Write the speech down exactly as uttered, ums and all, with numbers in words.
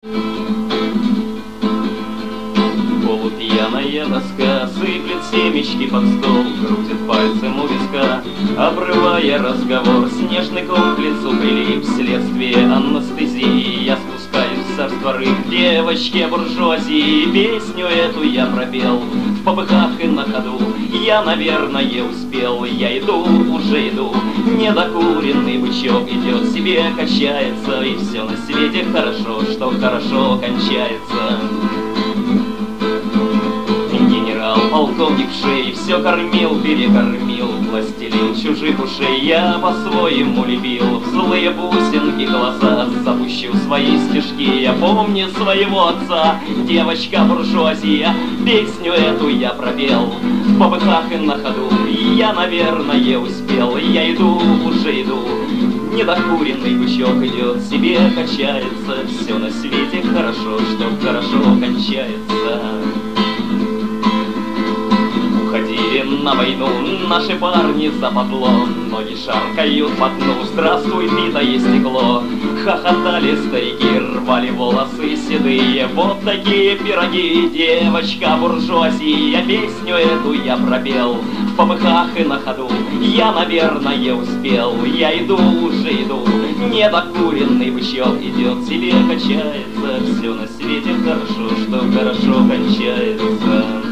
Полупьяная доска сыплет семечки под стол, крутит пальцем у виска, обрывая разговор. Снежный ком к лицу прилип вследствие анестезии. Я спускаюсь в царство рыб, девочке буржуазии. Песню эту я пропел в попыхах и на ходу. Я, наверное, успел, я иду, уже иду. Недокуренный бычок идет себе, качается, и все на свете хорошо, что хорошо кончается. Полковник в шее все кормил, перекормил, пластилин чужих ушей я по-своему любил. В злые бусинки глаза запущу свои стишки. Я помню своего отца, девочка буржуазия. Песню эту я пропел в попыхах и на ходу. Я, наверное, успел, я иду, уже иду. Недокуренный бычок идет себе, качается. Все на свете хорошо, что хорошо кончается. Уходили на войну наши парни за подлом, ноги шаркают по дну, здравствуй, битое стекло. Хохотали старики, рвали волосы седые, вот такие пироги, девочка буржуазия. Песню эту я пропел в попыхах и на ходу. Я, наверное, успел, я иду, уже иду. Недокуренный бычок идет себе, качается. Все на свете хорошо, что хорошо кончается.